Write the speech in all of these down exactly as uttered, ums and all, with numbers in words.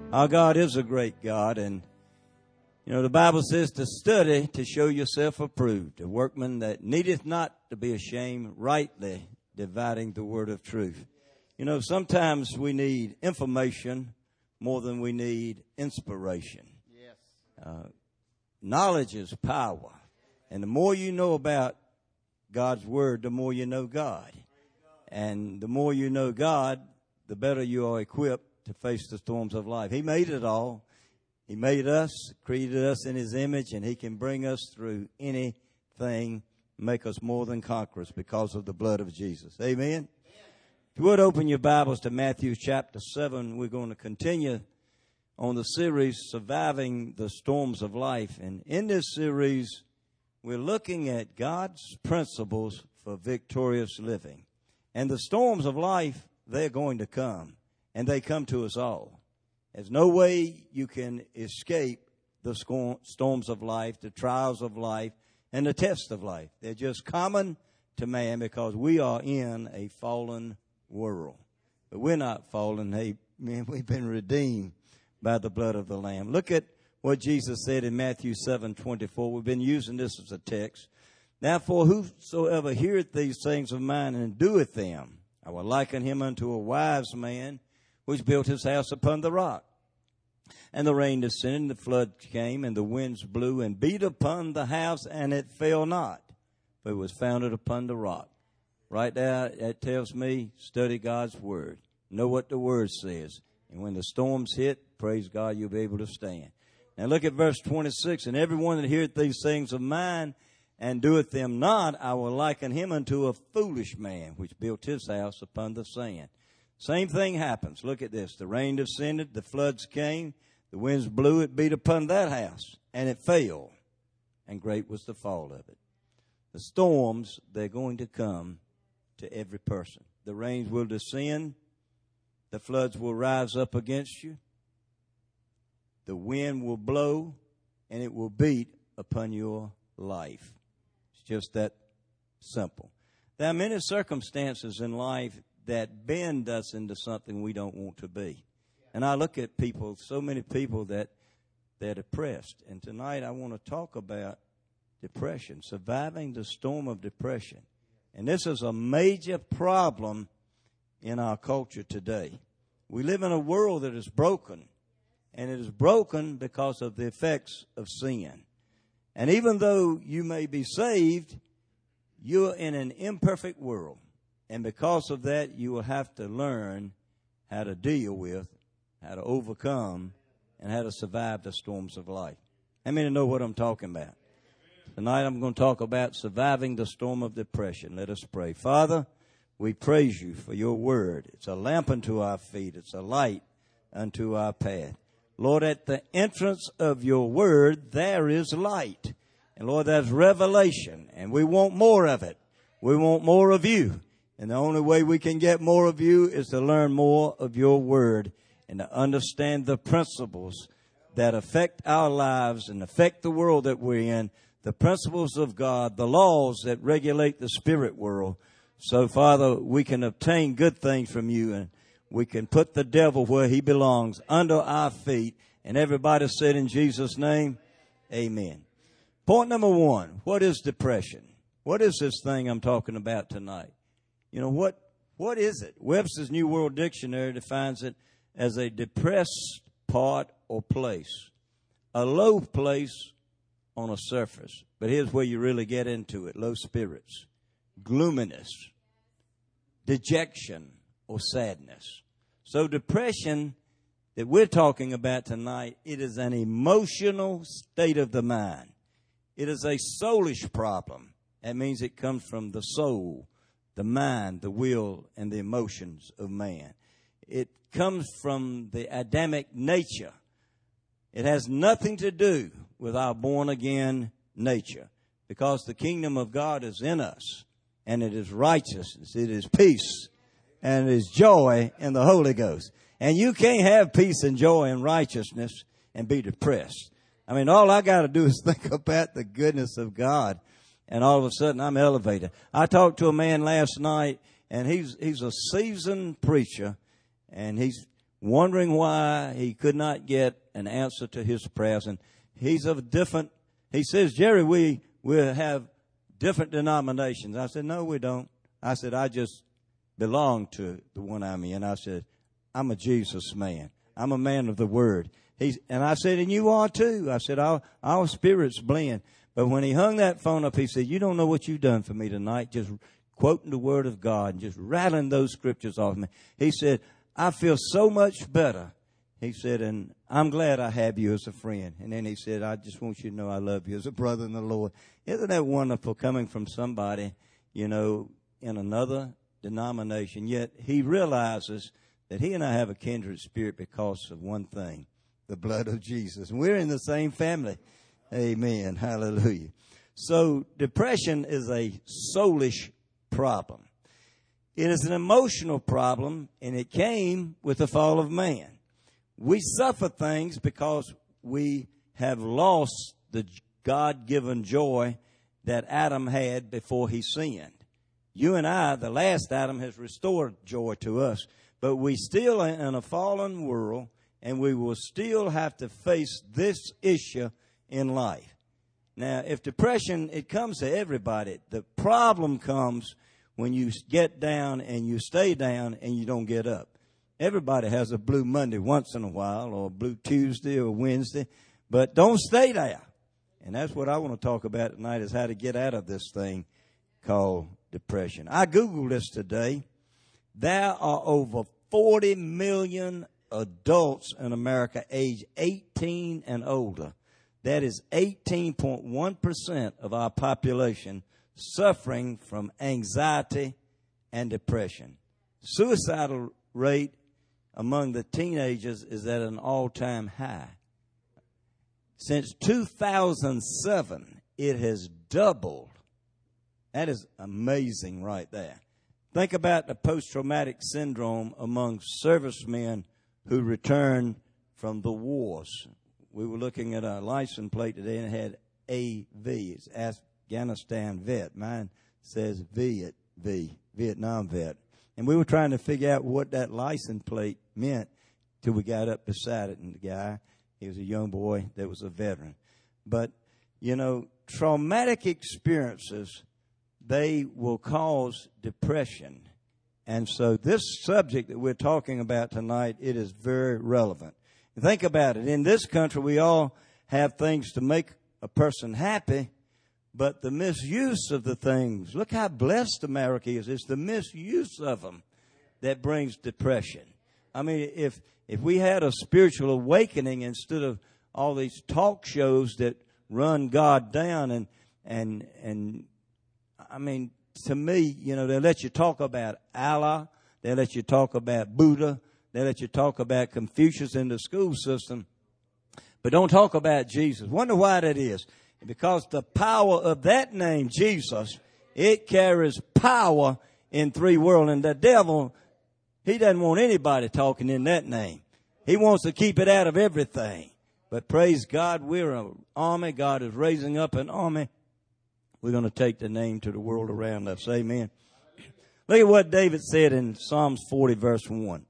Our God is a great God, and you know the Bible says to study to show yourself approved, a workman that needeth not to be ashamed, rightly dividing the word of truth. You know, sometimes we need information more than we need inspiration. Yes. Uh, knowledge is power, and the more you know about God's word, the more you know God, and the more you know God, the better you are equipped to face the storms of life. He made it all. He made us, created us in His image, and He can bring us through anything, make us more than conquerors because of the blood of Jesus. Amen? Amen. If you would open your Bibles to Matthew chapter seven, we're going to continue on the series, Surviving the Storms of Life. And in this series, we're looking at God's principles for victorious living. And the storms of life, they're going to come. And they come to us all. There's no way you can escape the storms of life, the trials of life, and the tests of life. They're just common to man because we are in a fallen world. But we're not fallen. Hey, man, we've been redeemed by the blood of the Lamb. Look at what Jesus said in Matthew seven twenty-four. We've been using this as a text. Therefore, whosoever heareth these things of mine and doeth them, I will liken him unto a wise man which built his house upon the rock. And the rain descended, and the flood came, and the winds blew and beat upon the house, and it fell not, but it was founded upon the rock. Right there, that tells me, study God's word. Know what the word says. And when the storms hit, praise God, you'll be able to stand. Now look at verse twenty-six. And everyone that heareth these things of mine and doeth them not, I will liken him unto a foolish man, which built his house upon the sand. Same thing happens. Look at this. The rain descended, the floods came, the winds blew, it beat upon that house, and it fell, and great was the fall of it. The storms, they're going to come to every person. The rains will descend, the floods will rise up against you, the wind will blow, and it will beat upon your life. It's just that simple. There are many circumstances in life that bend us into something we don't want to be. And I look at people, so many people that they're depressed. And tonight I want to talk about depression, surviving the storm of depression. And this is a major problem in our culture today. We live in a world that is broken, and it is broken because of the effects of sin. And even though you may be saved, you're in an imperfect world. And because of that, you will have to learn how to deal with, how to overcome, and how to survive the storms of life. How many know what I'm talking about? Tonight I'm going to talk about surviving the storm of depression. Let us pray. Father, we praise you for your word. It's a lamp unto our feet. It's a light unto our path. Lord, at the entrance of your word, there is light. And Lord, there's revelation, and we want more of it. We want more of you. And the only way we can get more of you is to learn more of your word and to understand the principles that affect our lives and affect the world that we're in, the principles of God, the laws that regulate the spirit world. So, Father, we can obtain good things from you, and we can put the devil where he belongs, under our feet. And everybody said in Jesus' name, amen. Point number one, what is depression? What is this thing I'm talking about tonight? You know, what? what is it? Webster's New World Dictionary defines it as a depressed part or place, a low place on a surface. But here's where you really get into it: low spirits, gloominess, dejection, or sadness. So depression that we're talking about tonight, it is an emotional state of the mind. It is a soulish problem. That means it comes from the soul, the mind, the will, and the emotions of man. It comes from the Adamic nature. It has nothing to do with our born-again nature, because the kingdom of God is in us, and it is righteousness, it is peace, and it is joy in the Holy Ghost. And you can't have peace and joy and righteousness and be depressed. I mean, all I got to do is think about the goodness of God, and all of a sudden I'm elevated. I talked to a man last night, and he's he's a seasoned preacher, and he's wondering why he could not get an answer to his prayers. And he's of a different, he says, Jerry, we, we have different denominations. I said, no, we don't. I said, I just belong to the one I'm in. I said, I'm a Jesus man. I'm a man of the Word. He's, and I said, and you are too. I said, our, our spirits blend. But when he hung that phone up, he said, you don't know what you've done for me tonight, just quoting the Word of God and just rattling those scriptures off me. He said, I feel so much better. He said, and I'm glad I have you as a friend. And then he said, I just want you to know I love you as a brother in the Lord. Isn't that wonderful coming from somebody, you know, in another denomination? Yet he realizes that he and I have a kindred spirit because of one thing, the blood of Jesus. And we're in the same family. Amen. Hallelujah. So depression is a soulish problem. It is an emotional problem, and it came with the fall of man. We suffer things because we have lost the God-given joy that Adam had before he sinned. You and I, the last Adam, has restored joy to us, but we still are in a fallen world, and we will still have to face this issue in life. Now, if depression, it comes to everybody. The problem comes when you get down and you stay down and you don't get up. Everybody has a blue Monday once in a while, or a blue Tuesday or Wednesday, but don't stay there. And that's what I want to talk about tonight, is how to get out of this thing called depression. I Googled this today. There are over forty million adults in America age eighteen and older. That is eighteen point one percent of our population suffering from anxiety and depression. Suicidal rate among the teenagers is at an all-time high. Since two thousand seven, it has doubled. That is amazing right there. Think about the post-traumatic syndrome among servicemen who return from the wars. We were looking at a license plate today, and it had A V. It's Afghanistan vet. Mine says Viet, V, Vietnam vet. And we were trying to figure out what that license plate meant till we got up beside it. And the guy, he was a young boy that was a veteran. But, you know, traumatic experiences, they will cause depression. And so this subject that we're talking about tonight, it is very relevant. Think about it. In this country, we all have things to make a person happy, but the misuse of the things, look how blessed America is. It's the misuse of them that brings depression. I mean, if if we had a spiritual awakening instead of all these talk shows that run God down, and and and I mean, to me, you know, they let you talk about Allah, they let you talk about Buddha, they let you talk about Confucius in the school system, but don't talk about Jesus. Wonder why that is. Because the power of that name, Jesus, it carries power in three worlds. And the devil, he doesn't want anybody talking in that name. He wants to keep it out of everything. But praise God, we're an army. God is raising up an army. We're going to take the name to the world around us. Amen. Look at what David said in Psalms forty, verse one.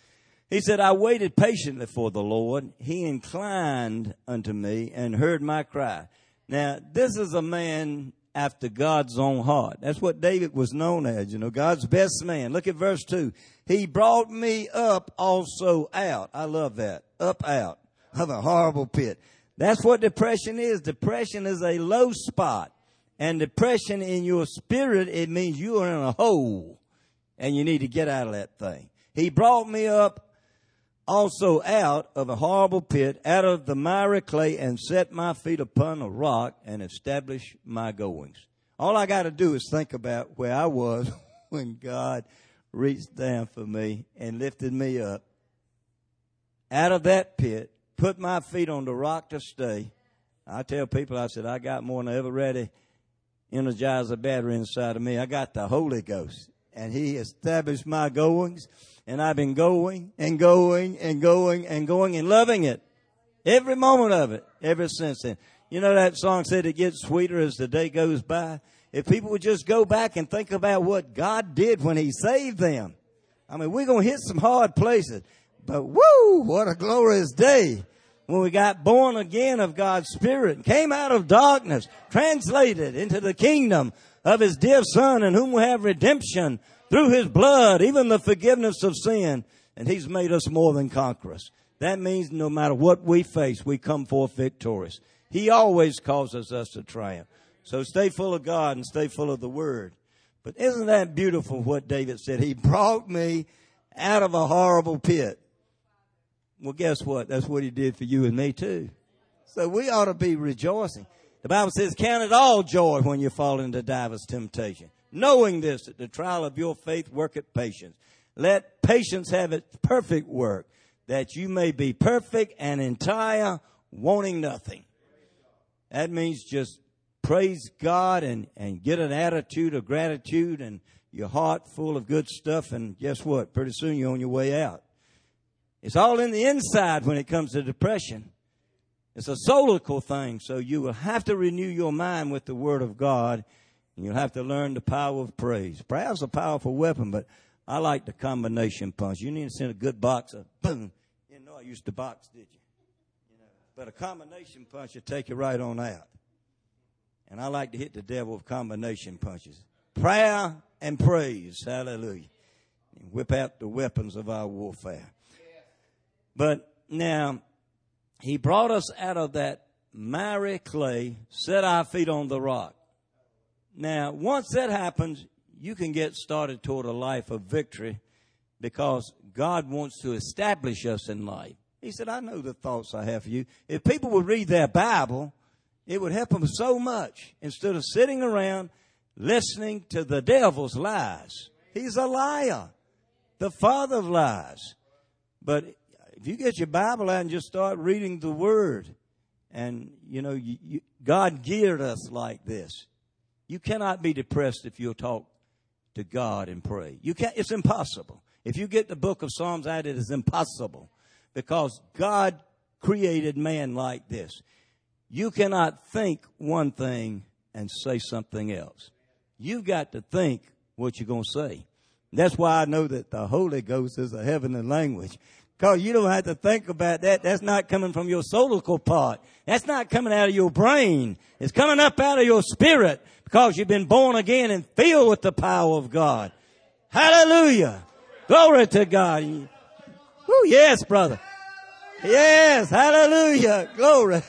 He said, I waited patiently for the Lord. He inclined unto me and heard my cry. Now, this is a man after God's own heart. That's what David was known as, you know, God's best man. Look at verse two. He brought me up also out. I love that. Up out of a horrible pit. That's what depression is. Depression is a low spot. And depression in your spirit, it means you are in a hole and you need to get out of that thing. He brought me up also out of a horrible pit, out of the miry clay, and set my feet upon a rock and established my goings. All I got to do is think about where I was when God reached down for me and lifted me up out of that pit, put my feet on the rock to stay. I tell people, I said, I got more than I ever ready Energizer battery inside of me. I got the Holy Ghost, and He established my goings. And I've been going and going and going and going and loving it. Every moment of it, ever since then. You know that song said it gets sweeter as the day goes by? If people would just go back and think about what God did when He saved them. I mean, we're going to hit some hard places. But woo, what a glorious day when we got born again of God's Spirit, came out of darkness, translated into the kingdom of His dear Son, in whom we have redemption through His blood, even the forgiveness of sin. And He's made us more than conquerors. That means no matter what we face, we come forth victorious. He always causes us to triumph. So stay full of God and stay full of the Word. But isn't that beautiful what David said? He brought me out of a horrible pit. Well, guess what? That's what He did for you and me too. So we ought to be rejoicing. The Bible says, count it all joy when you fall into divers temptation, knowing this, that the trial of your faith worketh patience. Let patience have its perfect work, that you may be perfect and entire, wanting nothing. That means just praise God and, and get an attitude of gratitude and your heart full of good stuff. And guess what? Pretty soon you're on your way out. It's all in the inside when it comes to depression. It's a soulical thing. So you will have to renew your mind with the Word of God. And you'll have to learn the power of praise. Prayer is a powerful weapon, but I like the combination punch. You need to send a good boxer. Boom. You didn't know I used to box, did you? You know, but a combination punch will take you right on out. And I like to hit the devil with combination punches. Prayer and praise. Hallelujah. And whip out the weapons of our warfare. But now, He brought us out of that miry clay, set our feet on the rock. Now, once that happens, you can get started toward a life of victory because God wants to establish us in life. He said, I know the thoughts I have for you. If people would read their Bible, it would help them so much instead of sitting around listening to the devil's lies. He's a liar, the father of lies. But if you get your Bible out and just start reading the Word, and, you know, you, you, God geared us like this. You cannot be depressed if you'll talk to God and pray. You can't, it's impossible. If you get the book of Psalms out, it is impossible because God created man like this. You cannot think one thing and say something else. You've got to think what you're going to say. That's why I know that the Holy Ghost is a heavenly language. Because you don't have to think about that. That's not coming from your solical part. That's not coming out of your brain. It's coming up out of your spirit because you've been born again and filled with the power of God. Hallelujah. Glory to God. Oh, yes, brother. Yes, hallelujah. Glory.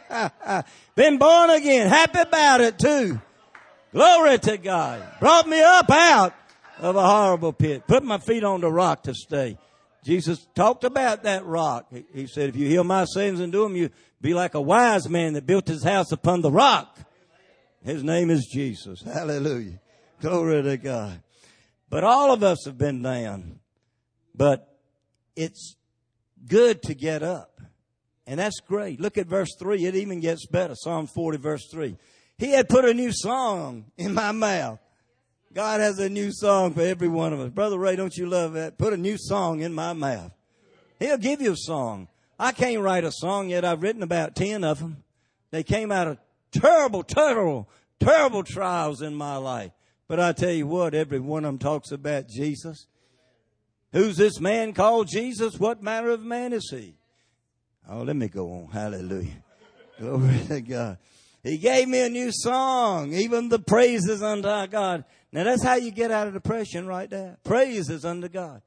Been born again. Happy about it too. Glory to God. Brought me up out of a horrible pit. Put my feet on the rock to stay. Jesus talked about that rock. He, he said, if you heal my sins and do them, you be like a wise man that built his house upon the rock. His name is Jesus. Hallelujah. Glory to God. But all of us have been down. But it's good to get up. And that's great. Look at verse three. It even gets better. Psalm forty, verse three. He had put a new song in my mouth. God has a new song for every one of us. Brother Ray, don't you love that? Put a new song in my mouth. He'll give you a song. I can't write a song yet. I've written about ten of them. They came out of terrible, terrible, terrible trials in my life. But I tell you what, every one of them talks about Jesus. Who's this man called Jesus? What manner of man is he? Oh, let me go on. Hallelujah. Glory to God. He gave me a new song, even the praises unto our God. Now, that's how you get out of depression right there. Praises unto God.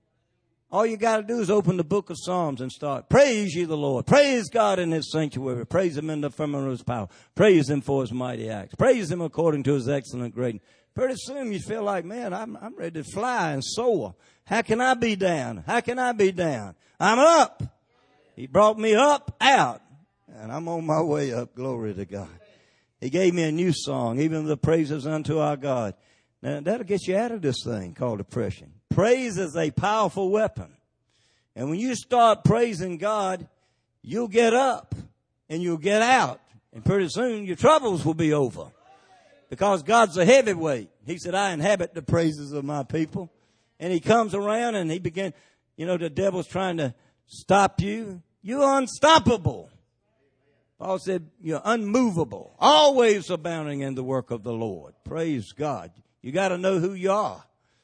All you got to do is open the book of Psalms and start. Praise ye the Lord. Praise God in His sanctuary. Praise Him in the firmament of His power. Praise Him for His mighty acts. Praise Him according to His excellent greatness. Pretty soon you feel like, man, I'm, I'm ready to fly and soar. How can I be down? How can I be down? I'm up. He brought me up, out, and I'm on my way up. Glory to God. He gave me a new song, even the praises unto our God. Now, that'll get you out of this thing called depression. Praise is a powerful weapon. And when you start praising God, you'll get up and you'll get out. And pretty soon your troubles will be over. Because God's a heavyweight. He said, I inhabit the praises of my people. And He comes around and He began, you know, the devil's trying to stop you. You're unstoppable. Paul said, you're unmovable, always abounding in the work of the Lord. Praise God. You got to know who you are.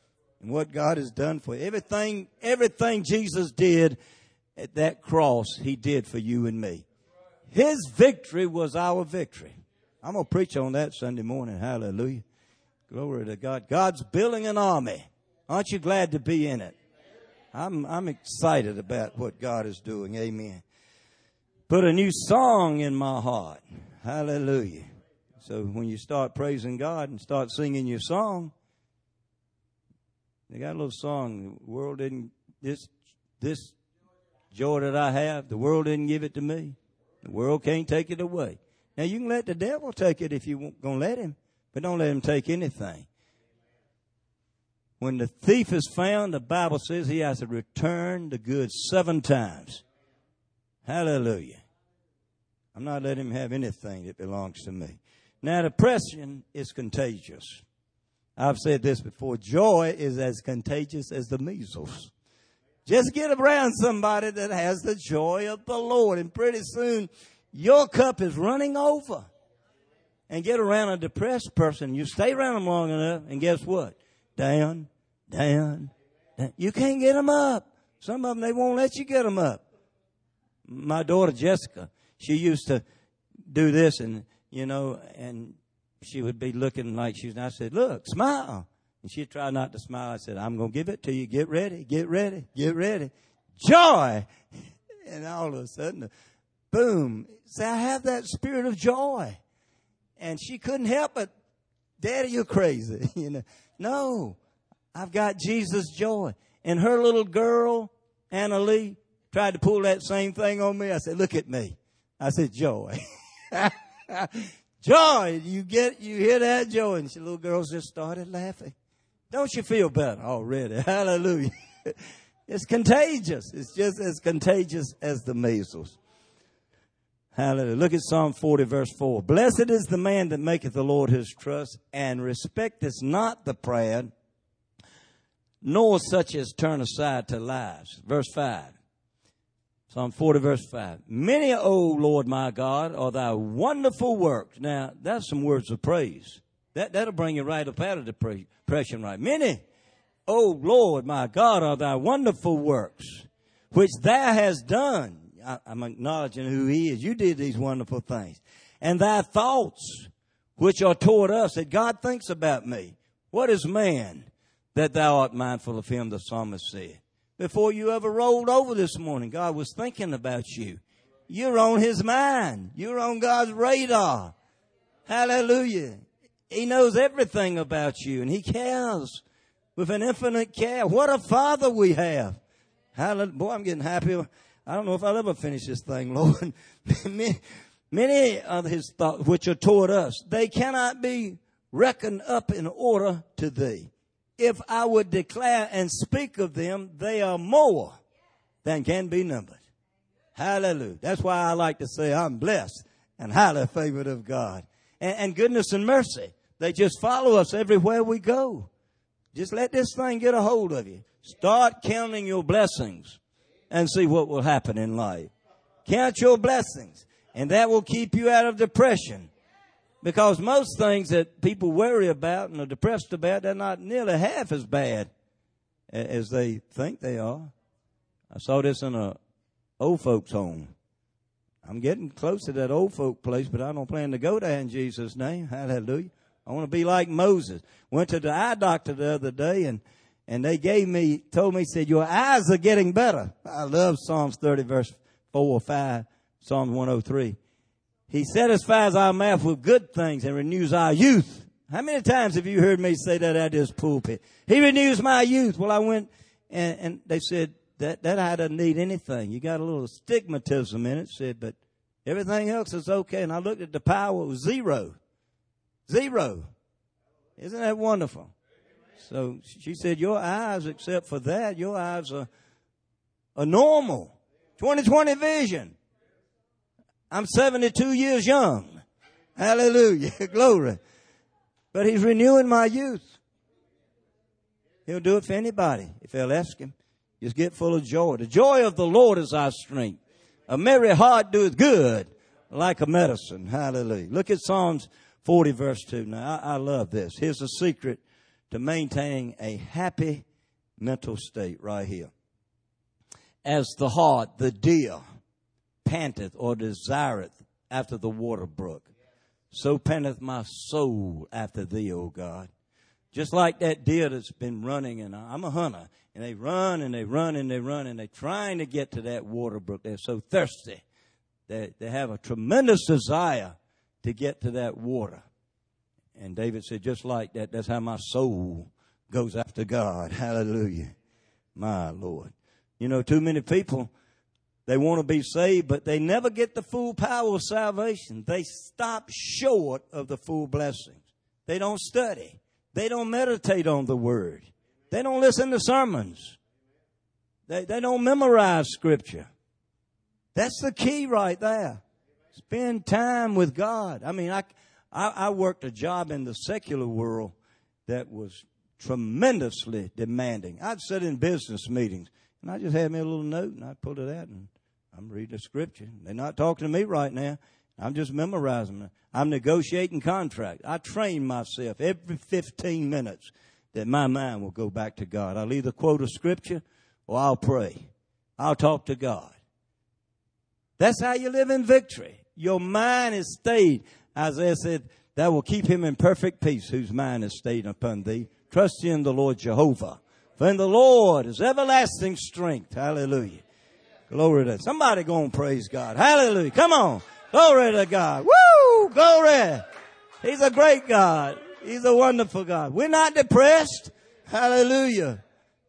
and what God has done for you. Everything, everything Jesus did at that cross, he did for you and me. His victory was our victory. I'm going to preach on that Sunday morning. Hallelujah. Glory to God. God's building an army. Aren't you glad to be in it? I'm, I'm excited about what God is doing. Amen. Put a new song in my heart. Hallelujah. So when you start praising God and start singing your song, they got a little song. The world didn't, this, this joy that I have, the world didn't give it to me. The world can't take it away. Now you can let the devil take it if you're going to let him, but don't let him take anything. When the thief is found, the Bible says he has to return the goods seven times. Hallelujah. I'm not letting him have anything that belongs to me. Now, depression is contagious. I've said this before. Joy is as contagious as the measles. Just get around somebody that has the joy of the Lord, and pretty soon your cup is running over. And get around a depressed person. You stay around them long enough, and guess what? Down, down, down. You can't get them up. Some of them, they won't let you get them up. My daughter, Jessica, she used to do this, and, you know, and she would be looking like she was, and I said, look, smile. And she'd try not to smile. I said, I'm going to give it to you. Get ready, get ready, get ready. Joy. And all of a sudden, boom. Say, I have that spirit of joy. And she couldn't help it. Daddy, you're crazy. You know, no, I've got Jesus' joy. And her little girl, Anna Lee, tried to pull that same thing on me. I said, look at me. I said, joy. Joy. You get, you hear that joy. And the little girls just started laughing. Don't you feel better already? Hallelujah. It's contagious. It's just as contagious as the measles. Hallelujah. Look at Psalm forty, verse four. Blessed is the man that maketh the Lord his trust, and respecteth not the proud, nor such as turn aside to lies. Verse five. Psalm forty, verse five. Many, O Lord my God, are thy wonderful works. Now, that's some words of praise. That, that'll bring you right up out of depression, right? Many, O Lord my God, are thy wonderful works, which thou hast done. I, I'm acknowledging who he is. You did these wonderful things. And thy thoughts, which are toward us, that God thinks about me. What is man that thou art mindful of him, the psalmist said. Before you ever rolled over this morning, God was thinking about you. You're on his mind. You're on God's radar. Hallelujah. He knows everything about you, and he cares with an infinite care. What a Father we have. Hallelujah. Boy, I'm getting happy. I don't know if I'll ever finish this thing, Lord. Many of his thoughts, which are toward us, they cannot be reckoned up in order to thee. If I would declare and speak of them, they are more than can be numbered. Hallelujah. That's why I like to say I'm blessed and highly favored of God. And, and goodness and mercy, they just follow us everywhere we go. Just let this thing get a hold of you. Start counting your blessings and see what will happen in life. Count your blessings, and that will keep you out of depression. Because most things that people worry about and are depressed about, they're not nearly half as bad as they think they are. I saw this in a old folks home. I'm getting close to that old folk place, but I don't plan to go there in Jesus' name. Hallelujah. I want to be like Moses. Went to the eye doctor the other day, and, and they gave me, told me, said, your eyes are getting better. I love Psalms thirty, verse four or five, Psalms one oh three. He satisfies our mouth with good things and renews our youth. How many times have you heard me say that at this pulpit? He renews my youth. Well, I went and, and they said that, that eye doesn't need anything. You got a little stigmatism in it. Said, but everything else is okay. And I looked at the power, it was zero. Zero. Isn't that wonderful? So she said, your eyes, except for that, your eyes are, are normal. twenty twenty vision. I'm seventy-two years young. Hallelujah. Glory. But he's renewing my youth. He'll do it for anybody if they'll ask him. Just get full of joy. The joy of the Lord is our strength. A merry heart doeth good like a medicine. Hallelujah. Look at Psalms forty, verse two. Now, I, I love this. Here's a secret to maintaining a happy mental state right here. As the hart, the deer, panteth or desireth after the water brook, so panteth my soul after thee, O God. Just like that deer that's been running, and I'm a hunter, and they run and they run and they run, and they're trying to get to that water brook. They're so thirsty. They, they have a tremendous desire to get to that water. And David said, just like that, that's how my soul goes after God. Hallelujah. My Lord. You know, too many people, they want to be saved, but they never get the full power of salvation. They stop short of the full blessings. They don't study. They don't meditate on the Word. They don't listen to sermons. They, they don't memorize Scripture. That's the key right there. Spend time with God. I mean, I, I, I worked a job in the secular world that was tremendously demanding. I'd sit in business meetings, and I just had me a little note, and I'd pull it out, and I'm reading the Scripture. They're not talking to me right now. I'm just memorizing them. I'm negotiating contracts. I train myself every fifteen minutes that my mind will go back to God. I'll either quote a Scripture or I'll pray. I'll talk to God. That's how you live in victory. Your mind is stayed. Isaiah said, that will keep him in perfect peace, whose mind is stayed upon thee. Trust in the Lord Jehovah. For in the Lord is everlasting strength. Hallelujah. Glory to God. Somebody go and praise God. Hallelujah. Come on. Glory to God. Woo! Glory. He's a great God. He's a wonderful God. We're not depressed. Hallelujah.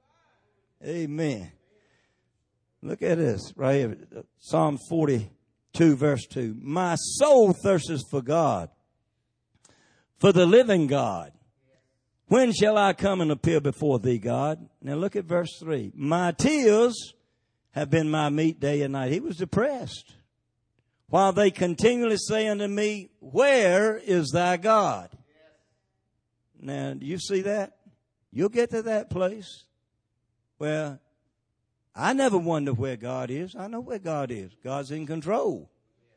Amen. Look at this right here. Psalm forty-two, verse two. My soul thirsteth for God, for the living God. When shall I come and appear before thee, God? Now look at verse three. My tears have been my meat day and night. He was depressed. While they continually say unto me, where is thy God? Now, do you see that? You'll get to that place where I never wonder where God is. I know where God is. God's in control.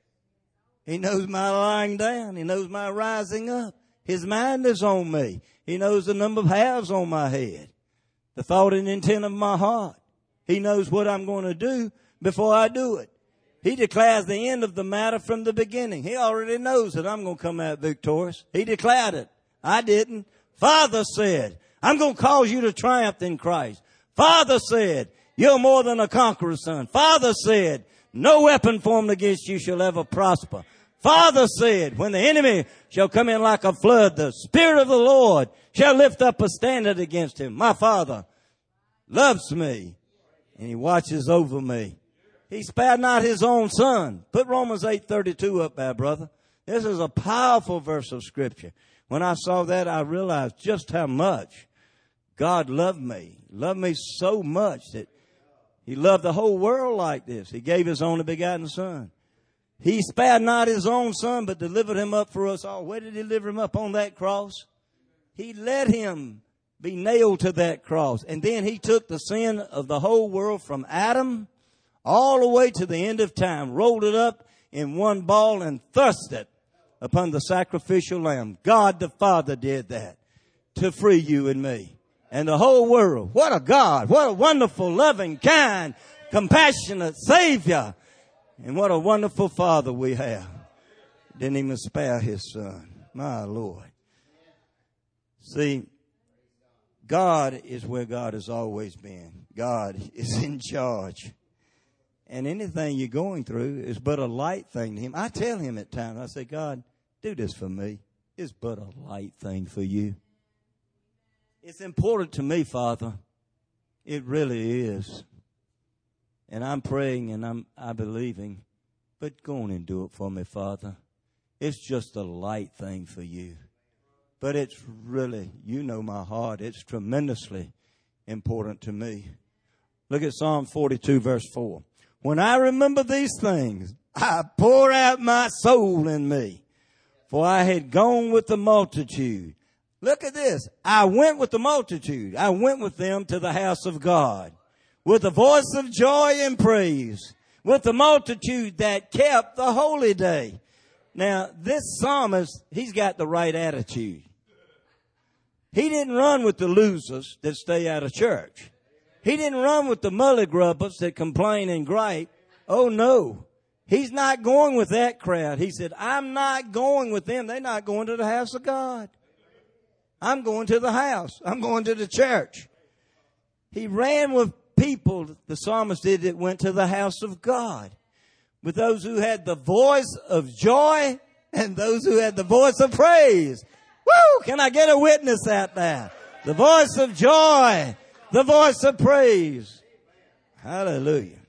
He knows my lying down. He knows my rising up. His mind is on me. He knows the number of hairs on my head, the thought and intent of my heart. He knows what I'm going to do before I do it. He declares the end of the matter from the beginning. He already knows that I'm going to come out victorious. He declared it. I didn't. Father said, I'm going to cause you to triumph in Christ. Father said, you're more than a conqueror, son. Father said, no weapon formed against you shall ever prosper. Father said, when the enemy shall come in like a flood, the Spirit of the Lord shall lift up a standard against him. My Father loves me, and he watches over me. He spared not his own son. Put Romans eight thirty-two up there, brother. This is a powerful verse of Scripture. When I saw that, I realized just how much God loved me. Loved me so much that he loved the whole world like this. He gave his only begotten son. He spared not his own son, but delivered him up for us all. Where did he deliver him up? On that cross? He let him be nailed to that cross. And then he took the sin of the whole world from Adam all the way to the end of time, rolled it up in one ball and thrust it upon the sacrificial lamb. God the Father did that to free you and me and the whole world. What a God. What a wonderful, loving, kind, compassionate Savior. And what a wonderful Father we have. Didn't even spare his son. My Lord. See, God is where God has always been. God is in charge. And anything you're going through is but a light thing to him. I tell him at times, I say, God, do this for me. It's but a light thing for you. It's important to me, Father. It really is. And I'm praying and I'm I believing. But go on and do it for me, Father. It's just a light thing for you. But it's really, you know my heart. It's tremendously important to me. Look at Psalm forty-two, verse four. When I remember these things, I pour out my soul in me. For I had gone with the multitude. Look at this. I went with the multitude. I went with them to the house of God with a voice of joy and praise, with the multitude that kept the holy day. Now, this psalmist, he's got the right attitude. He didn't run with the losers that stay out of church. He didn't run with the mully grubbers that complain and gripe. Oh, no. He's not going with that crowd. He said, I'm not going with them. They're not going to the house of God. I'm going to the house. I'm going to the church. He ran with people, the psalmist did, that went to the house of God. With those who had the voice of joy and those who had the voice of praise. Woo! Can I get a witness out there? The voice of joy, the voice of praise. Hallelujah.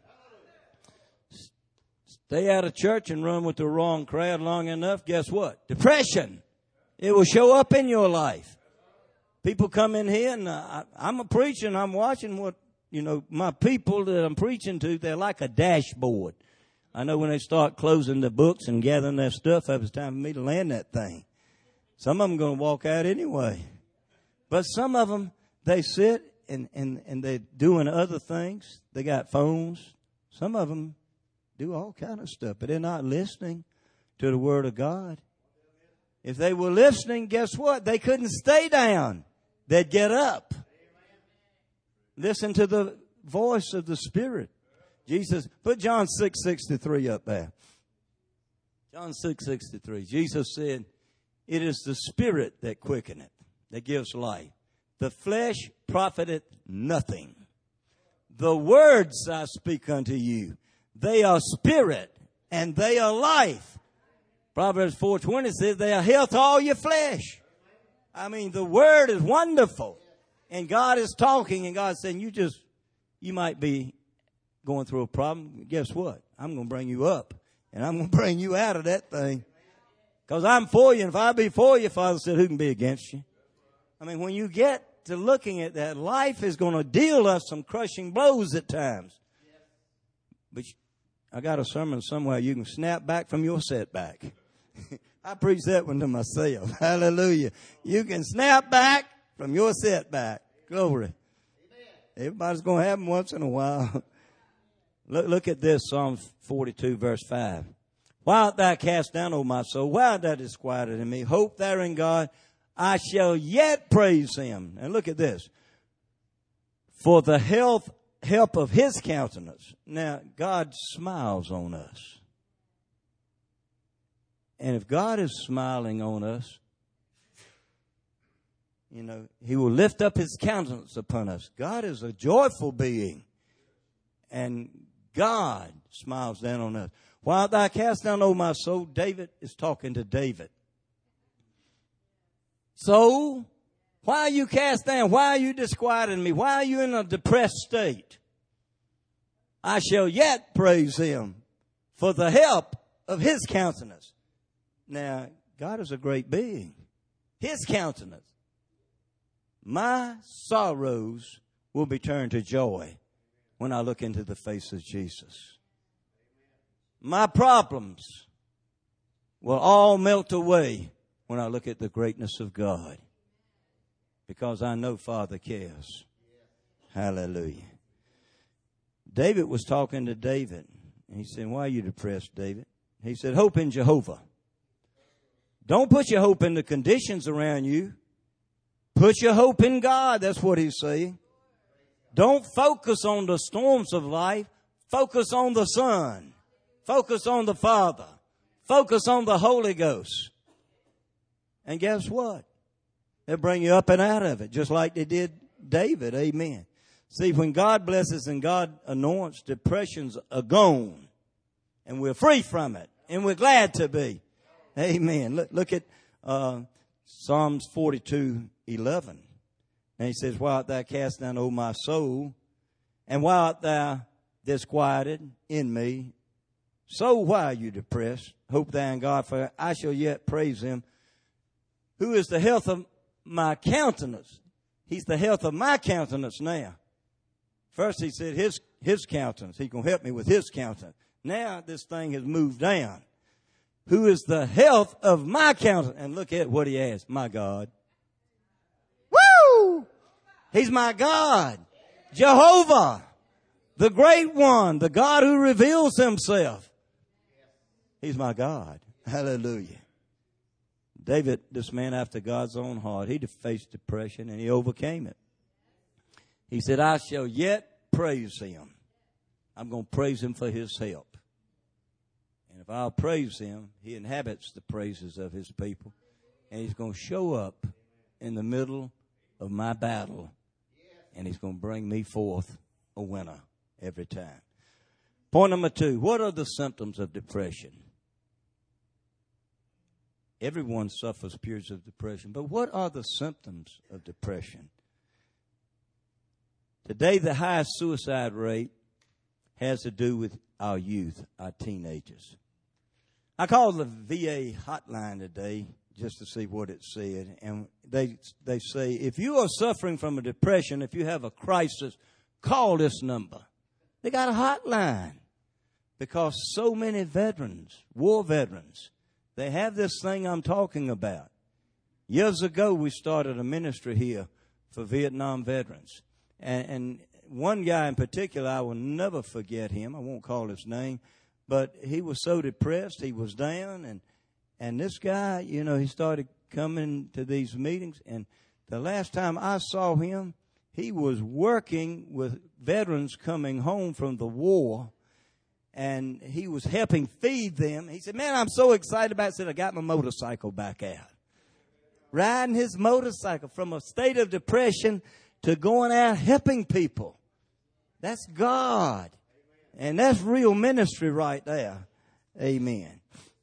Stay out of church and run with the wrong crowd long enough. Guess what? Depression. It will show up in your life. People come in here and uh, I'm a preacher and I'm watching what, you know, my people that I'm preaching to, they're like a dashboard. I know when they start closing the books and gathering their stuff up, it's time for me to land that thing. Some of them going to walk out anyway. But some of them, they sit and, and, and they're doing other things. They got phones. Some of them do all kind of stuff, but they're not listening to the Word of God. If they were listening, guess what? They couldn't stay down. They'd get up. Listen to the voice of the Spirit. Jesus, put John six sixty-three up there. John six sixty-three. Jesus said, it is the Spirit that quickeneth, that gives life. The flesh profiteth nothing. The words I speak unto you, they are spirit and they are life. Proverbs four twenty says they are health to all your flesh. I mean, the word is wonderful. And God is talking and God's saying, you just, you might be going through a problem. Guess what? I'm going to bring you up and I'm going to bring you out of that thing. Because I'm for you. And if I be for you, Father said, who can be against you? I mean, when you get to looking at that, life is going to deal us some crushing blows at times. But I got a sermon somewhere you can snap back from your setback. I preach that one to myself. Hallelujah. You can snap back from your setback. Glory. Everybody's going to have them once in a while. Look, look at this, Psalm forty-two, verse five. Why art thou cast down, O my soul? Why art thou disquieted in me? Hope thou in God. I shall yet praise him. And look at this. For the health, help of his countenance. Now, God smiles on us. And if God is smiling on us, you know, he will lift up his countenance upon us. God is a joyful being. And God smiles down on us. Why art thou cast down, O my soul? David is talking to David. So, why are you cast down? Why are you disquieting me? Why are you in a depressed state? I shall yet praise him for the help of his countenance. Now, God is a great being. His countenance. My sorrows will be turned to joy when I look into the face of Jesus. My problems will all melt away when I look at the greatness of God. Because I know Father cares. Hallelujah. David was talking to David. And he said, why are you depressed, David? He said, hope in Jehovah. Don't put your hope in the conditions around you. Put your hope in God. That's what he's saying. Don't focus on the storms of life. Focus on the Son. Focus on the Father. Focus on the Holy Ghost. And guess what? They'll bring you up and out of it, just like they did David. Amen. See, when God blesses and God anoints, depressions are gone. And we're free from it. And we're glad to be. Amen. Look, look at uh, Psalms forty-two eleven. And he says, why art thou cast down, O my soul? And why art thou disquieted in me? So why are you depressed? Hope thou in God, for I shall yet praise him. Who is the health of my countenance? He's the health of my countenance now. First he said his, his countenance. He's going to help me with his countenance. Now this thing has moved down. Who is the health of my countenance? And look at what he has. My God. Woo! He's my God. Jehovah. The great one. The God who reveals himself. He's my God. Hallelujah. David, this man after God's own heart, he faced depression and he overcame it. He said, I shall yet praise him. I'm going to praise him for his help. And if I'll praise him, he inhabits the praises of his people. And he's going to show up in the middle of my battle. And he's going to bring me forth a winner every time. Point number two, what are the symptoms of depression? Everyone suffers periods of depression, but what are the symptoms of depression? Today, the highest suicide rate has to do with our youth, our teenagers. I called the V A hotline today just to see what it said, and they they say, if you are suffering from a depression, if you have a crisis, call this number. They got a hotline because so many veterans, war veterans, they have this thing I'm talking about. Years ago, we started a ministry here for Vietnam veterans. And, and one guy in particular, I will never forget him. I won't call his name. But he was so depressed. He was down. And, and this guy, you know, he started coming to these meetings. And the last time I saw him, he was working with veterans coming home from the war. And he was helping feed them. He said, man, I'm so excited about it. He said, I got my motorcycle back out. Riding his motorcycle from a state of depression to going out helping people. That's God. And that's real ministry right there. Amen.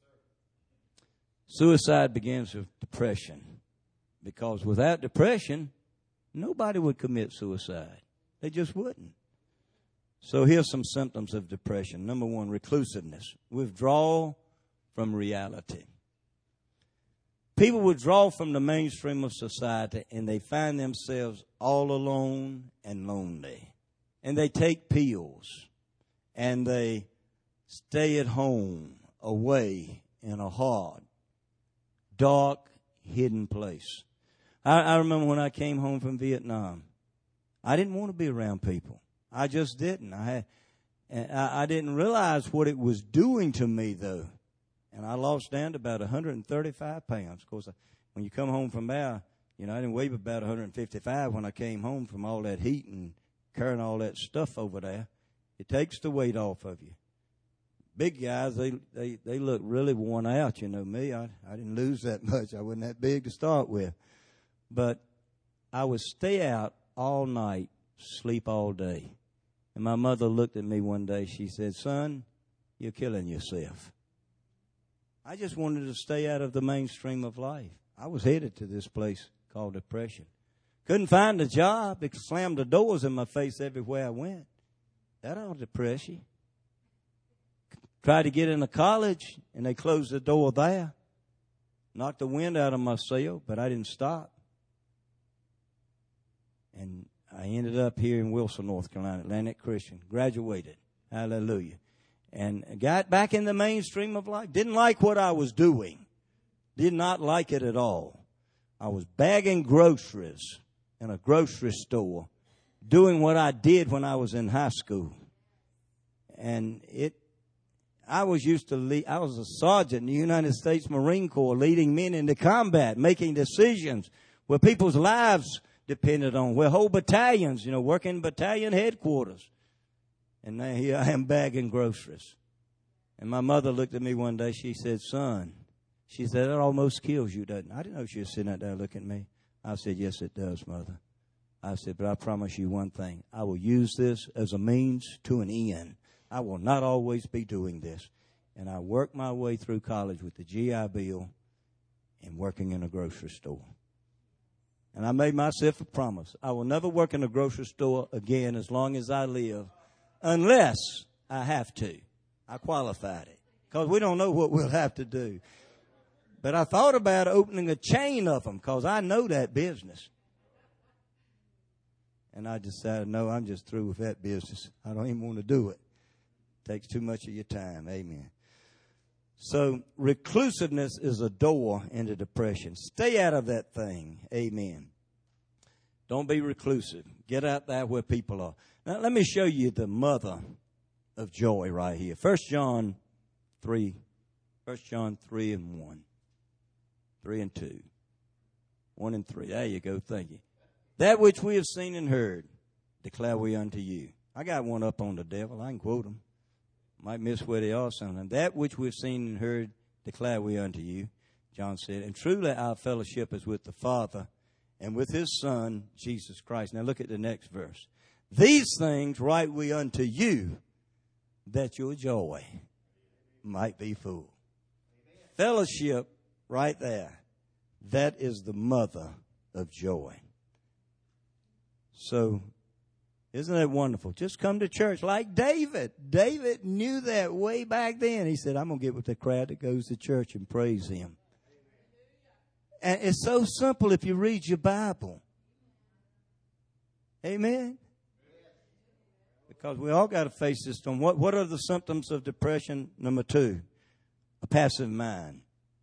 Suicide begins with depression. Because without depression, nobody would commit suicide. They just wouldn't. So here's some symptoms of depression. Number one, reclusiveness. Withdrawal from reality. People withdraw from the mainstream of society and they find themselves all alone and lonely. And they take pills and they stay at home, away in a hard, dark, hidden place. I, I remember when I came home from Vietnam, I didn't want to be around people. I just didn't. I had, I, I didn't realize what it was doing to me, though. And I lost down to about one hundred thirty-five pounds. Of course, when you come home from there, you know, I didn't weigh about one hundred fifty-five when I came home from all that heat and carrying all that stuff over there. It takes the weight off of you. Big guys, they they, they look really worn out. You know me, I, I didn't lose that much. I wasn't that big to start with. But I would stay out all night, sleep all day. And my mother looked at me one day. She said, son, you're killing yourself. I just wanted to stay out of the mainstream of life. I was headed to this place called depression. Couldn't find a job. It slammed the doors in my face everywhere I went. That ought to depress you. Tried to get into college, and they closed the door there. Knocked the wind out of my sail, but I didn't stop. And I ended up here in Wilson, North Carolina, Atlantic Christian. Graduated. Hallelujah. And got back in the mainstream of life. Didn't like what I was doing. Did not like it at all. I was bagging groceries in a grocery store, doing what I did when I was in high school. And it, I was used to lead, I was a sergeant in the United States Marine Corps, leading men into combat, making decisions where people's lives depended on, where whole battalions, you know, working battalion headquarters. And now here I am bagging groceries. And my mother looked at me one day. She said, son, she said, that almost kills you, doesn't it? I didn't know she was sitting out there looking at me. I said, yes, it does, Mother. I said, but I promise you one thing. I will use this as a means to an end. I will not always be doing this. And I worked my way through college with the G I Bill and working in a grocery store. And I made myself a promise. I will never work in a grocery store again as long as I live. Unless I have to. I qualified it. Because we don't know what we'll have to do. But I thought about opening a chain of them because I know that business. And I decided, no, I'm just through with that business. I don't even want to do it. It takes too much of your time. Amen. So reclusiveness is a door into depression. Stay out of that thing. Amen. Don't be reclusive. Get out there where people are. Now, let me show you the mother of joy right here. First John three. First John three and one. Three and two. One and three. There you go. Thank you. That which we have seen and heard, declare we unto you. I got one up on the devil. I can quote them. Might miss where they are sometimes. That which we've seen and heard, declare we unto you, John said. And truly our fellowship is with the Father and with his Son, Jesus Christ. Now look at the next verse. These things write we unto you, that your joy might be full. Amen. Fellowship right there. That is the mother of joy. So, isn't that wonderful? Just come to church like David. David knew that way back then. He said, I'm going to get with the crowd that goes to church and praise him. And it's so simple if you read your Bible. Amen? Because we all got to face this storm. What, what are the symptoms of depression? Number two, a passive mind.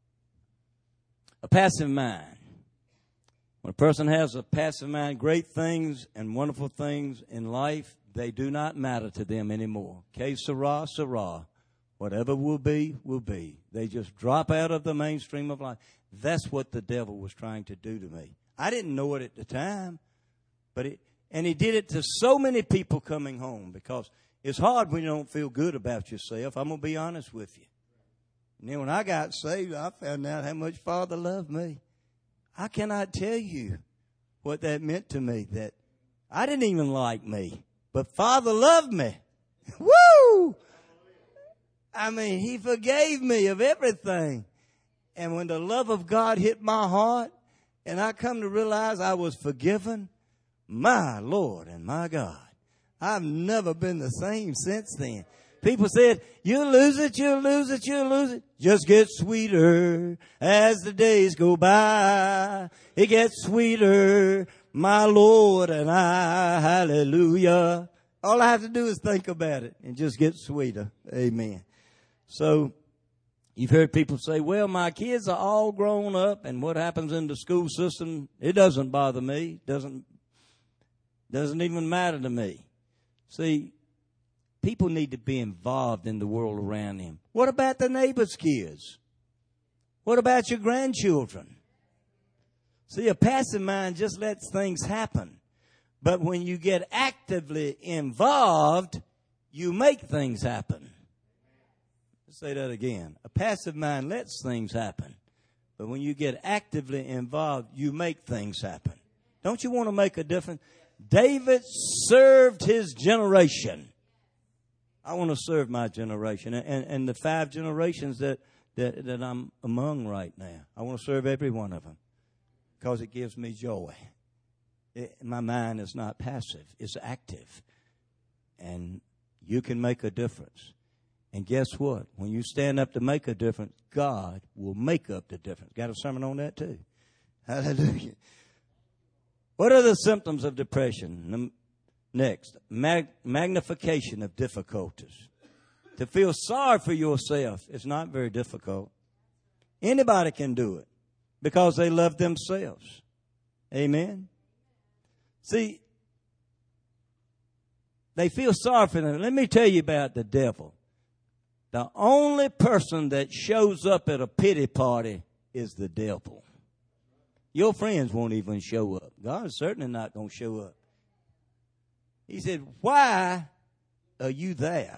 A passive mind. When a person has a passive mind, great things and wonderful things in life, they do not matter to them anymore. Que sera, sera. Whatever will be, will be. They just drop out of the mainstream of life. That's what the devil was trying to do to me. I didn't know it at the time, but it, and he did it to so many people coming home, because it's hard when you don't feel good about yourself. I'm going to be honest with you. And then when I got saved, I found out how much Father loved me. I cannot tell you what that meant to me, that I didn't even like me, but Father loved me. Woo! I mean, he forgave me of everything. And when the love of God hit my heart and I come to realize I was forgiven, my Lord and my God, I've never been the same since then. People said, you'll lose it, you'll lose it, you'll lose it. Just gets sweeter as the days go by. It gets sweeter, my Lord and I, hallelujah. All I have to do is think about it and just get sweeter. Amen. So, you've heard people say, well, my kids are all grown up, and what happens in the school system, it doesn't bother me. Doesn't, doesn't even matter to me. See, people need to be involved in the world around them. What about the neighbor's kids? What about your grandchildren? See, a passive mind just lets things happen. But when you get actively involved, you make things happen. Let's say that again. A passive mind lets things happen. But when you get actively involved, you make things happen. Don't you want to make a difference? David served his generation. I want to serve my generation and, and the five generations that, that, that I'm among right now. I want to serve every one of them because it gives me joy. It, my mind is not passive. It's active. And you can make a difference. And guess what? When you stand up to make a difference, God will make up the difference. Got a sermon on that too. Hallelujah. What are the symptoms of depression? Next, mag- magnification of difficulties. To feel sorry for yourself is not very difficult. Anybody can do it because they love themselves. Amen. See, they feel sorry for them. Let me tell you about the devil. The only person that shows up at a pity party is the devil. Your friends won't even show up. God's certainly not going to show up. He said, why are you there?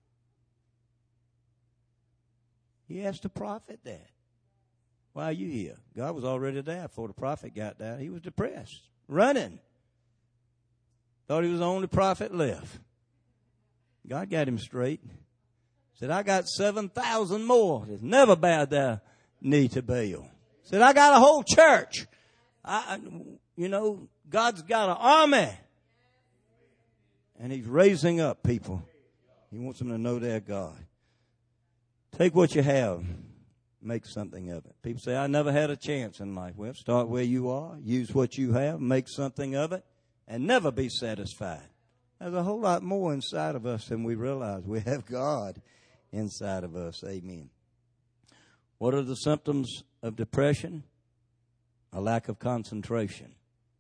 He asked the prophet that. Why are you here? God was already there before the prophet got there. He was depressed, running. Thought he was the only prophet left. God got him straight. Said, I got seven thousand more that's never bowed their knee to Baal. Said, I got a whole church. I, you know, God's got an army. And he's raising up people. He wants them to know their God. Take what you have. Make something of it. People say, I never had a chance in life. Well, start where you are. Use what you have. Make something of it. And never be satisfied. There's a whole lot more inside of us than we realize. We have God inside of us. Amen. What are the symptoms of depression? A lack of concentration.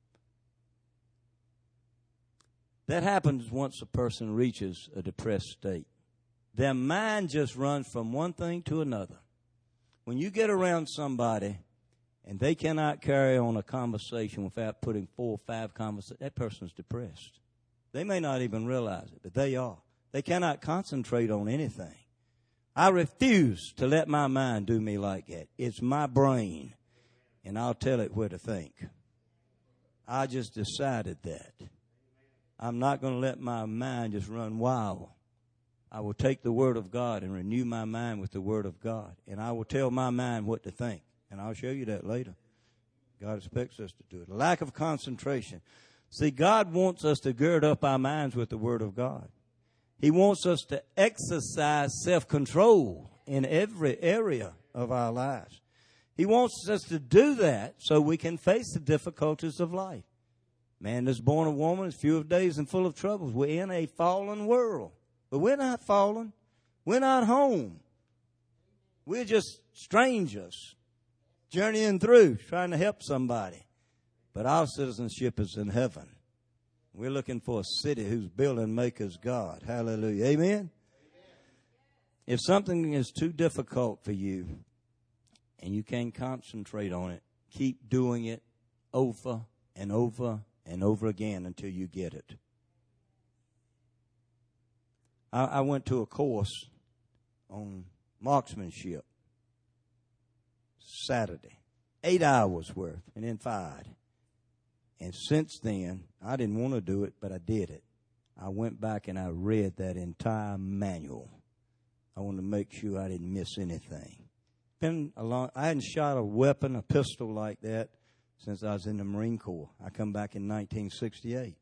That happens once a person reaches a depressed state. Their mind just runs from one thing to another. When you get around somebody and they cannot carry on a conversation without putting four or five conversations, that person's depressed. They may not even realize it, but they are. They cannot concentrate on anything. I refuse to let my mind do me like that. It's my brain, and I'll tell it where to think. I just decided that. I'm not going to let my mind just run wild. I will take the Word of God and renew my mind with the Word of God, and I will tell my mind what to think, and I'll show you that later. God expects us to do it. A lack of concentration. See, God wants us to gird up our minds with the Word of God. He wants us to exercise self-control in every area of our lives. He wants us to do that so we can face the difficulties of life. Man that's born of woman is few of days and full of troubles. We're in a fallen world. But we're not fallen. We're not home. We're just strangers journeying through, trying to help somebody. But our citizenship is in heaven. We're looking for a city whose builder and maker is God. Hallelujah. Amen? Amen? If something is too difficult for you and you can't concentrate on it, keep doing it over and over and over again until you get it. I, I went to a course on marksmanship Saturday. Eight hours worth and then five. And since then, I didn't want to do it, but I did it. I went back and I read that entire manual. I wanted to make sure I didn't miss anything. Been a long, I hadn't shot a weapon, a pistol like that, since I was in the Marine Corps. I come back in nineteen sixty-eight.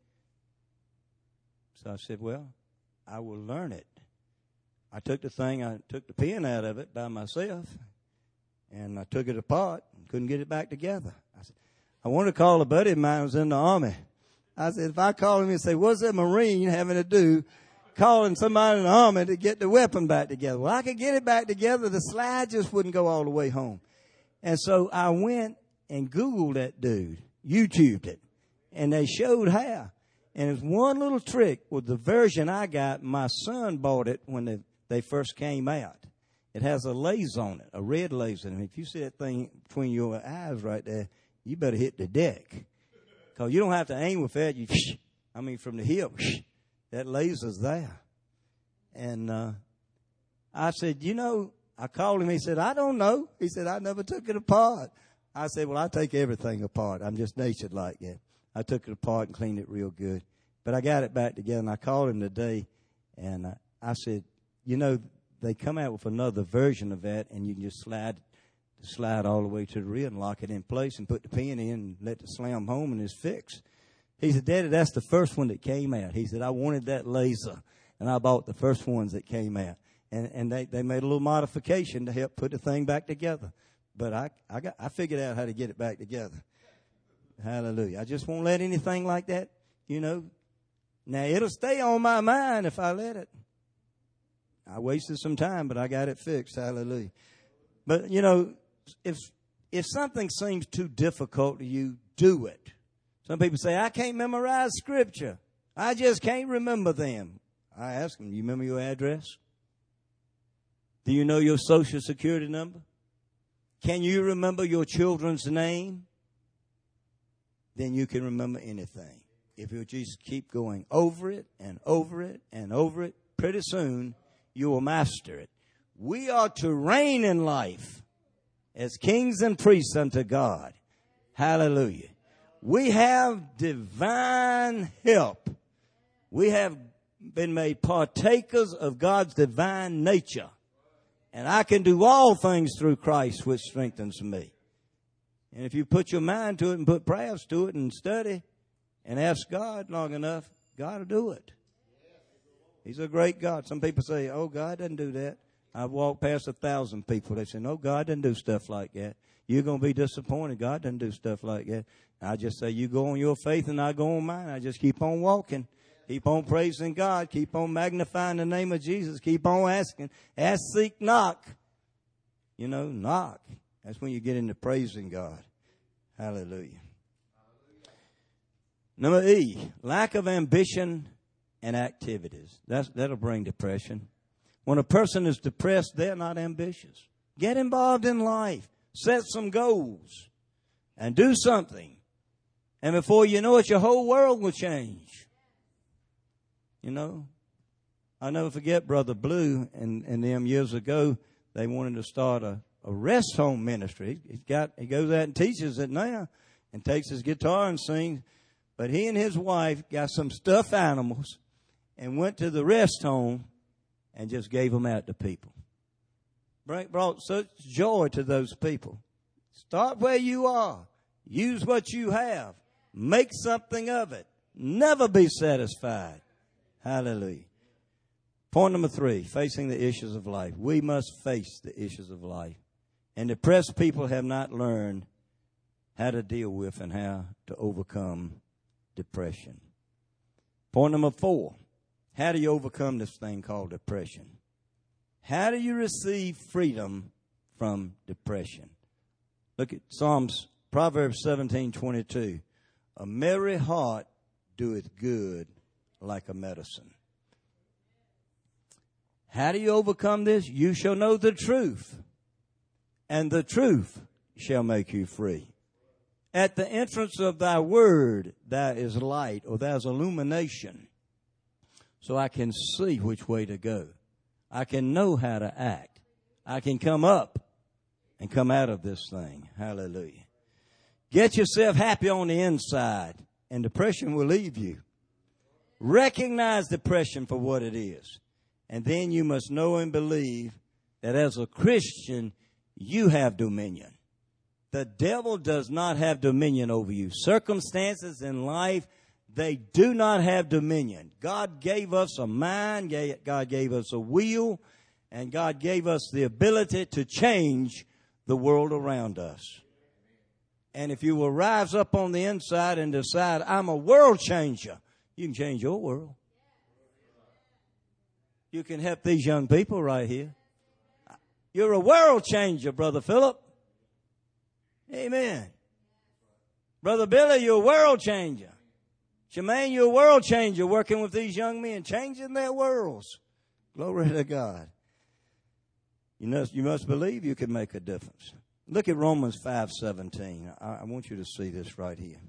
So I said, well, I will learn it. I took the thing, I took the pin out of it by myself, and I took it apart and couldn't get it back together. I said, I wanted to call a buddy of mine who was in the Army. I said, if I call him and say, what's that Marine having to do calling somebody in the Army to get the weapon back together? Well, I could get it back together. The slide just wouldn't go all the way home. And so I went and Googled that dude, YouTubed it, and they showed how. And it's one little trick with the version I got. My son bought it when they, they first came out. It has a laser on it, a red laser. And if you see that thing between your eyes right there, you better hit the deck. Because you don't have to aim with that. You, I mean, from the hip, that laser's there. And uh, I said, you know, I called him. He said, I don't know. He said, I never took it apart. I said, well, I take everything apart. I'm just natured like that. I took it apart and cleaned it real good. But I got it back together, and I called him today, and I, I said, you know, they come out with another version of that, and you can just slide slide all the way to the rear and lock it in place and put the pin in and let it slam home, and it's fixed. He said, Daddy, that's the first one that came out. He said, I wanted that laser, and I bought the first ones that came out. And and they, they made a little modification to help put the thing back together. But I I got I figured out how to get it back together. Hallelujah. I just won't let anything like that, you know. Now, it'll stay on my mind if I let it. I wasted some time, but I got it fixed. Hallelujah. But, you know, if if something seems too difficult to you, do it. Some people say, I can't memorize Scripture. I just can't remember them. I ask them, do you remember your address? Do you know your Social Security number? Can you remember your children's name? Then you can remember anything. If you just keep going over it and over it and over it, pretty soon you will master it. We are to reign in life as kings and priests unto God. Hallelujah. We have divine help. We have been made partakers of God's divine nature. And I can do all things through Christ, which strengthens me. And if you put your mind to it and put prayers to it and study and ask God long enough, God will do it. He's a great God. Some people say, oh, God doesn't do that. I've walked past a thousand people. They say, no, God doesn't do stuff like that. You're going to be disappointed. God doesn't do stuff like that. I just say, you go on your faith and I go on mine. I just keep on walking. Keep on praising God. Keep on magnifying the name of Jesus. Keep on asking. Ask, seek, knock. You know, knock. That's when you get into praising God. Hallelujah. Number E, lack of ambition and activities. That's, that'll bring depression. When a person is depressed, they're not ambitious. Get involved in life. Set some goals. And do something. And before you know it, your whole world will change. You know, I'll never forget Brother Blue and, and them years ago. They wanted to start a, a rest home ministry. He's got, he goes out and teaches it now and takes his guitar and sings. But he and his wife got some stuffed animals and went to the rest home and just gave them out to people. Brought such joy to those people. Start where you are. Use what you have. Make something of it. Never be satisfied. Hallelujah. Point number three, facing the issues of life. We must face the issues of life. And depressed people have not learned how to deal with and how to overcome depression. Point number four, how do you overcome this thing called depression? How do you receive freedom from depression? Look at Psalms, Proverbs seventeen twenty-two. A merry heart doeth good like a medicine. How do you overcome this? You shall know the truth, and the truth shall make you free. At the entrance of thy word, there is light, or there's illumination, so I can see which way to go. I can know how to act. I can come up and come out of this thing. Hallelujah. Get yourself happy on the inside, and depression will leave you. Recognize depression for what it is. And then you must know and believe that as a Christian, you have dominion. The devil does not have dominion over you. Circumstances in life, they do not have dominion. God gave us a mind, God gave us a will, and God gave us the ability to change the world around us. And if you will rise up on the inside and decide, I'm a world changer, you can change your world. You can help these young people right here. You're a world changer, Brother Philip. Amen. Brother Billy, you're a world changer. Shemaine, you're a world changer working with these young men, changing their worlds. Glory to God. You must, you must believe you can make a difference. Look at Romans five seventeen. I, I want you to see this right here.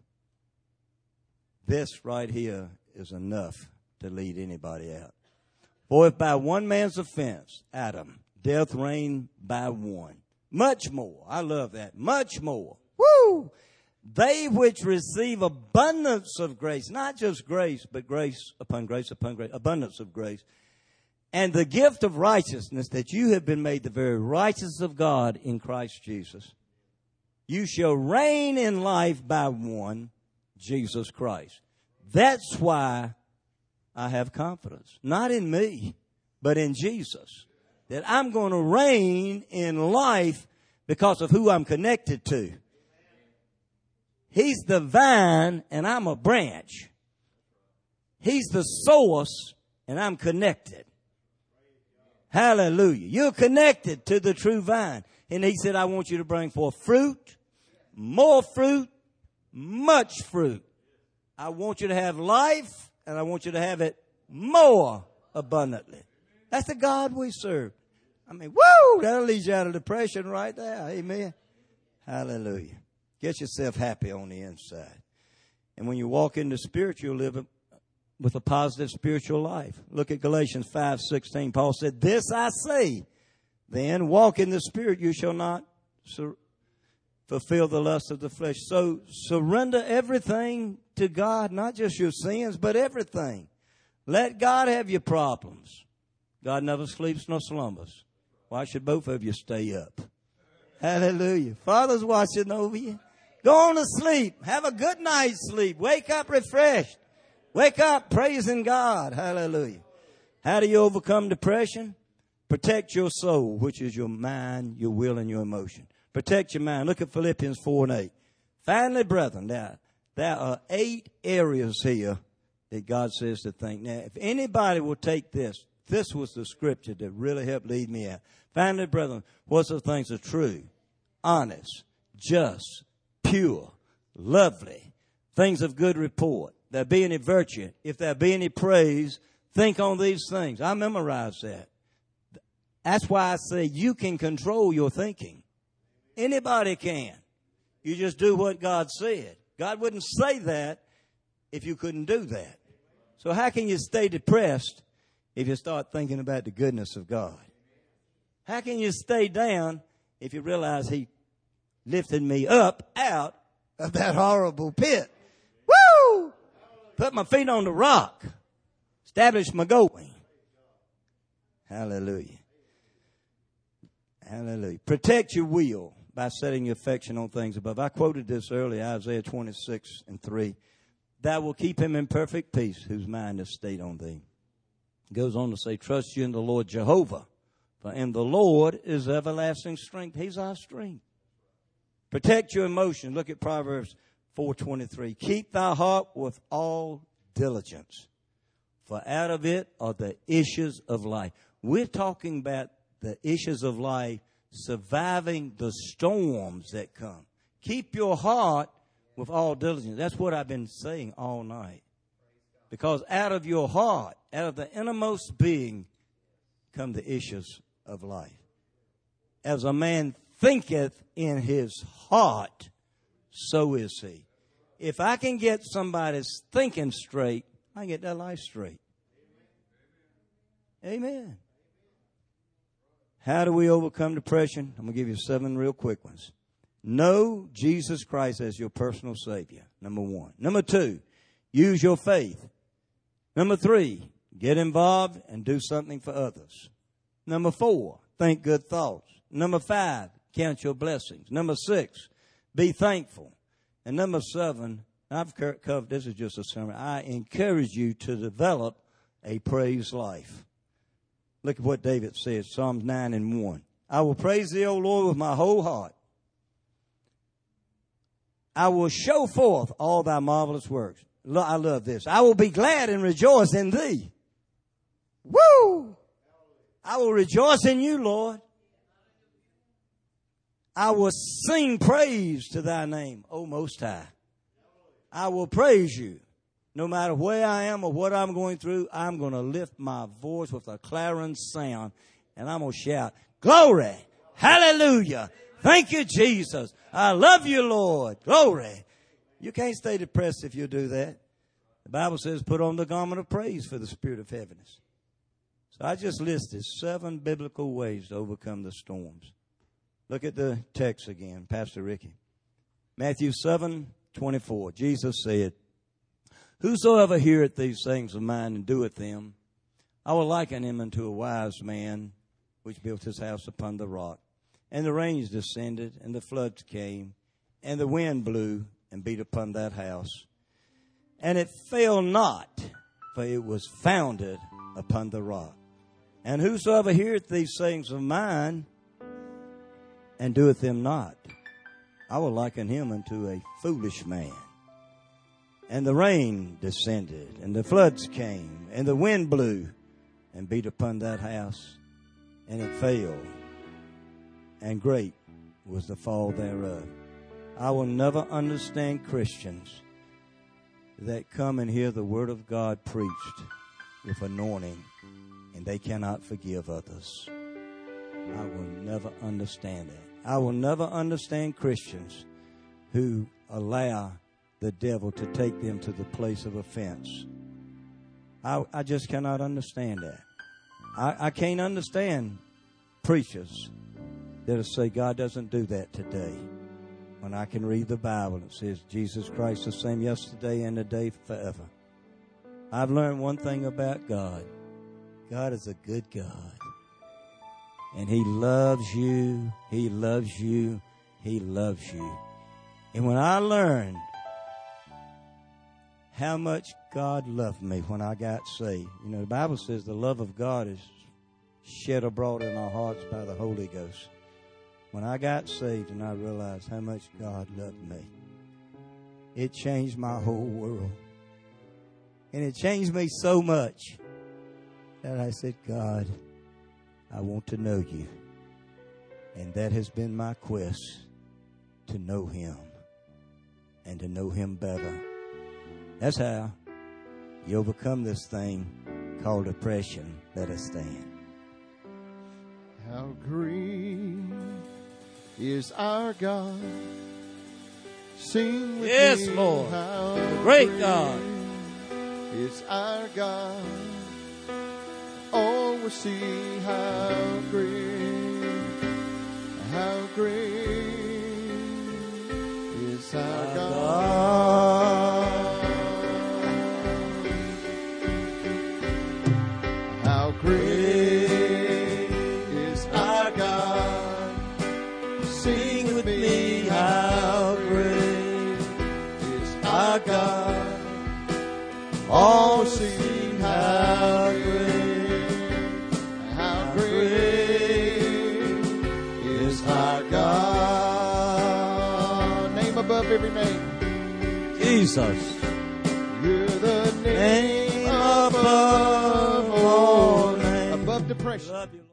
This right here is enough to lead anybody out. For if by one man's offense, Adam, death reigned by one. Much more. I love that. Much more. Woo! They which receive abundance of grace, not just grace, but grace upon grace upon grace, abundance of grace, and the gift of righteousness, that you have been made the very righteousness of God in Christ Jesus. You shall reign in life by one, Jesus Christ. That's why I have confidence, not in me, but in Jesus, that I'm going to reign in life because of who I'm connected to. He's the vine and I'm a branch. He's the source and I'm connected. Hallelujah. You're connected to the true vine. And he said, I want you to bring forth fruit, more fruit, much fruit. I want you to have life. And I want you to have it more abundantly. That's the God we serve. I mean, woo! That'll lead you out of depression right there. Amen. Hallelujah. Get yourself happy on the inside. And when you walk in the Spirit, you'll live with a positive spiritual life. Look at Galatians five sixteen. Paul said, this I say, then walk in the Spirit, you shall not sur- fulfill the lust of the flesh. So surrender everything to God, not just your sins, but everything. Let God have your problems. God never sleeps nor slumbers. Why should both of you stay up? Hallelujah. Father's watching over you. Go on to sleep. Have a good night's sleep. Wake up refreshed. Wake up praising God. Hallelujah. How do you overcome depression? Protect your soul, which is your mind, your will, and your emotion. Protect your mind. Look at Philippians four and eight. Finally, brethren, there, there are eight areas here that God says to think. Now, if anybody will take this, this was the scripture that really helped lead me out. Finally, brethren, what's the things are true, honest, just, pure, lovely, things of good report. There be any virtue, if there be any praise, think on these things. I memorized that. That's why I say you can control your thinking. Anybody can. You just do what God said. God wouldn't say that if you couldn't do that. So how can you stay depressed if you start thinking about the goodness of God? How can you stay down if you realize he lifted me up out of that horrible pit? Woo! Put my feet on the rock. Established my going. Hallelujah. Hallelujah. Protect your will by setting your affection on things above. I quoted this earlier, Isaiah twenty-six and three. That will keep him in perfect peace, whose mind is stayed on thee. It goes on to say, trust you in the Lord Jehovah, for in the Lord is everlasting strength. He's our strength. Protect your emotions. Look at Proverbs four twenty-three. Keep thy heart with all diligence, for out of it are the issues of life. We're talking about the issues of life, surviving the storms that come. Keep your heart with all diligence. That's what I've been saying all night. Because out of your heart, out of the innermost being, come the issues of life. As a man thinketh in his heart, so is he. If I can get somebody's thinking straight, I can get their life straight. Amen. How do we overcome depression? I'm going to give you seven real quick ones. Know Jesus Christ as your personal Savior, number one. Number two, use your faith. Number three, get involved and do something for others. Number four, think good thoughts. Number five, count your blessings. Number six, be thankful. And number seven, I've covered, this is just a summary, I encourage you to develop a praise life. Look at what David says, Psalms nine and one. I will praise thee, O Lord, with my whole heart. I will show forth all thy marvelous works. I love this. I will be glad and rejoice in thee. Woo! I will rejoice in you, Lord. I will sing praise to thy name, O Most High. I will praise you. No matter where I am or what I'm going through, I'm going to lift my voice with a clarion sound, and I'm going to shout, glory, hallelujah, thank you, Jesus. I love you, Lord. Glory. You can't stay depressed if you do that. The Bible says put on the garment of praise for the spirit of heaviness. So I just listed seven biblical ways to overcome the storms. Look at the text again, Pastor Ricky. Matthew seven twenty-four. Jesus said, whosoever heareth these things of mine and doeth them, I will liken him unto a wise man which built his house upon the rock. And the rains descended, and the floods came, and the wind blew and beat upon that house. And it fell not, for it was founded upon the rock. And whosoever heareth these things of mine and doeth them not, I will liken him unto a foolish man. And the rain descended, and the floods came, and the wind blew and beat upon that house, and it fell, and great was the fall thereof. I will never understand Christians that come and hear the word of God preached with anointing, and they cannot forgive others. I will never understand that. I will never understand Christians who allow the devil to take them to the place of offense. I, I just cannot understand that. I, I can't understand preachers that'll say God doesn't do that today. When I can read the Bible and it says Jesus Christ the same yesterday and today forever. I've learned one thing about God. God is a good God. And He loves you. He loves you. He loves you. And when I learned how much God loved me when I got saved. You know, the Bible says the love of God is shed abroad in our hearts by the Holy Ghost. When I got saved and I realized how much God loved me, it changed my whole world. And it changed me so much that I said, God, I want to know you. And that has been my quest, to know Him and to know Him better. That's how you overcome this thing called depression. Let us stand. How great is our God. Sing with Yes, me, Lord. how The great God. is our God. Oh, we'll see how great, how great is our God. How great is our God. Sing with me, how great is our God. Oh, see how great, how great is our God. Name above every name. Jesus. You're the name, Name above all names. above depression. Love you.